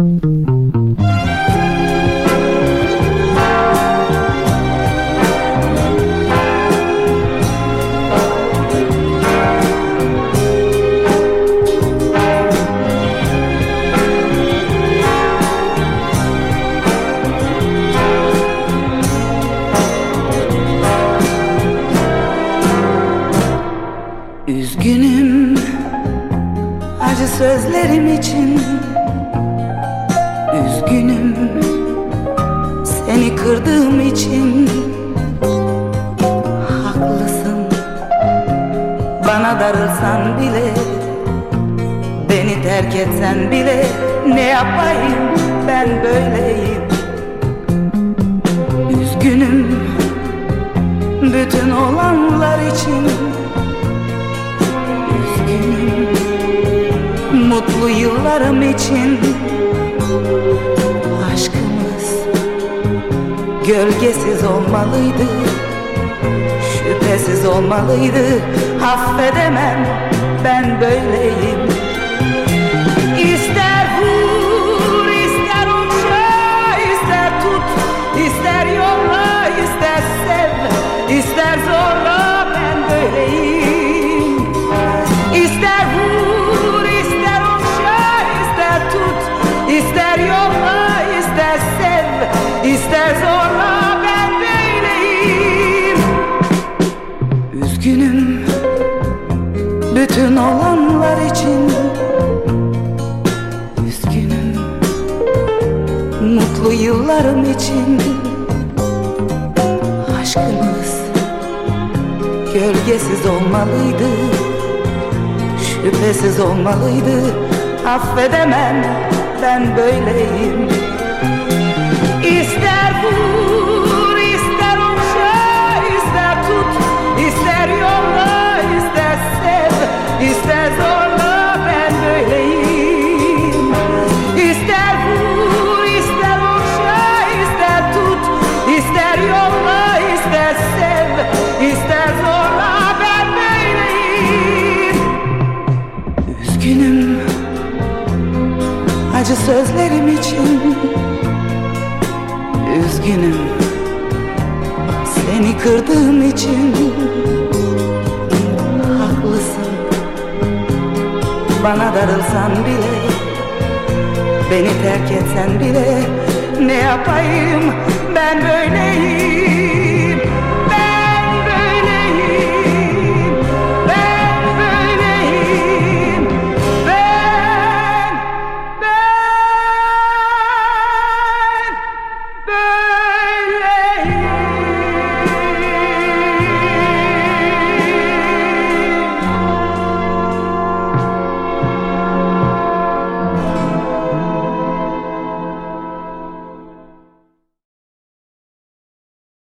Üzgünüm acı sözlerim için, üzgünüm seni kırdığım için. Haklısın, bana darılsan bile, beni terk etsen bile, ne yapayım ben böyleyim. Üzgünüm bütün olanlar için, mutlu yıllarım için. Aşkımız gölgesiz olmalıydı, şüphesiz olmalıydı. Affedemem ben böyleyim. İster vur, ister okşa, ister tut, ister yolla, ister sev, ister zorla, ben böyleyim. İster vur, ister okşa, ister tut, ister yolla, ister sev, ister zorla, ben böyleyim. Üzgünüm bütün olanlar için, üzgünüm mutlu yıllarım için. Aşkımız gölgesiz olmalıydı, şüphesiz olmalıydı. Affedemem ben böyleyim. İster vur, ister okşa, ister tut, ister yolla, ister sev, ister zorla, ben böyleyim. İster vur, ister okşa, ister tut, ister yolla, ister sev, ister zorla, ben böyleyim. Üzgünüm acı sözlerim için, üzgünüm seni kırdığım için. Haklısın, bana darılsan bile, beni terk etsen bile, ne yapayım ben böyleyim.